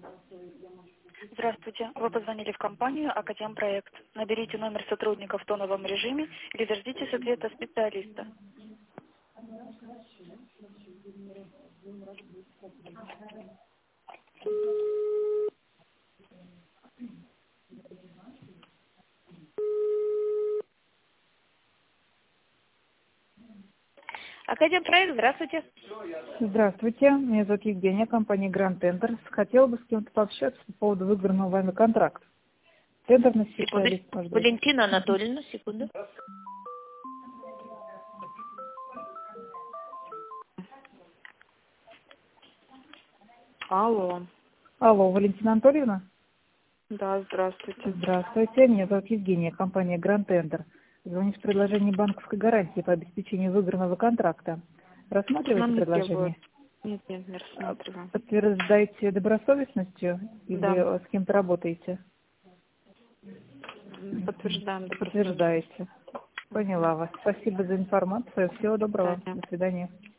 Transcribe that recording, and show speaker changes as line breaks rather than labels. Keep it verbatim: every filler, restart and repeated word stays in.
Здравствуйте. Вы позвонили в компанию «Академпроект». Наберите номер сотрудника в тоновом режиме или дождитесь ответа специалиста. Академпроект, здравствуйте.
Здравствуйте, меня зовут Евгения, компания Grand Tenders. Хотела бы с кем-то пообщаться по поводу выигранного вами контракта. Тендерный специалист,
Секунду.
может быть.
Валентина Анатольевна, секунду.
Алло.
Алло, Валентина Анатольевна?
Да, здравствуйте.
Здравствуйте, меня зовут Евгения, компания Grand Tender. Звоню с предложением банковской гарантии по обеспечению выигранного контракта. Рассматриваете
Нам не
предложение?
требуют. Нет, нет, не рассматриваем.
Подтверждаете добросовестностью или
Да.
с кем-то работаете?
Подтверждаем.
Подтверждаете. Поняла вас. Спасибо за информацию. Всего
До
доброго.
свидания.
До свидания.